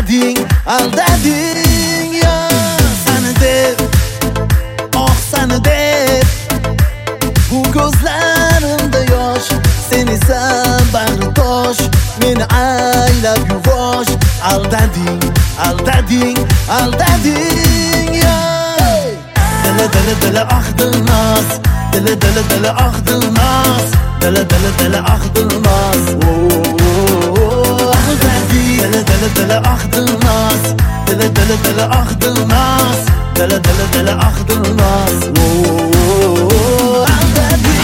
aldading ya seni deb, oh seni deb. Bu ko'zlarimda yosh, sen esa bag'ri tosh. Meni aylab yuvosh, aldading, aldading, aldading ya. Dili ah dilmas, dili ah dilmas, dili ah dilmas. Aldading, dili ah dilmas, dili ah dilmas, dili ah dilmas. Aldading.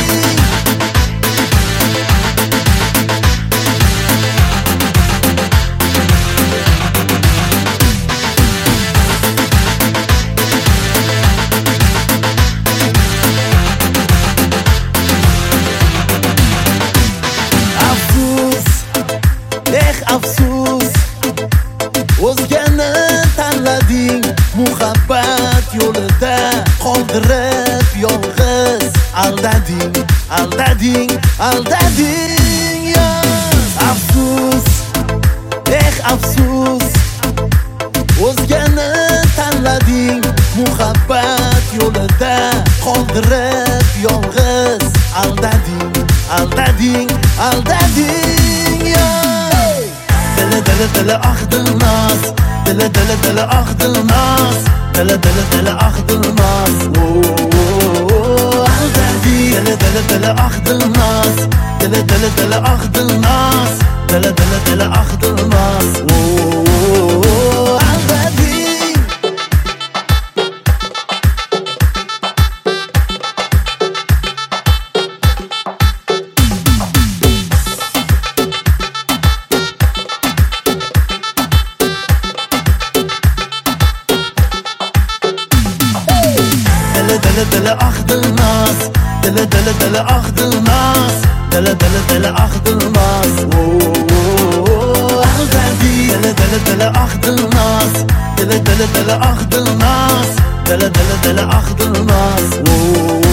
Afsus, o'zgani tanlading, muhabbat yo'lida qoldirib yolg'iz. Aldading, aldading, aldading ya. Afsus, afsus, o'zgani tanlading, muhabbat yo'lida qoldirib yolg'iz. Aldading, aldading, aldading ya. Dili ah dilmas, dili ah dilmas, dili ah dilmas. Aldading, dili ah dilmas, dili ah dilmas, dili ah dilmas. Aldading. Dili ah dilmas, dili ah dilmas, dili ah dilmas. Aldading, dili ah dilmas, dili ah dilmas, dili ah dilmas.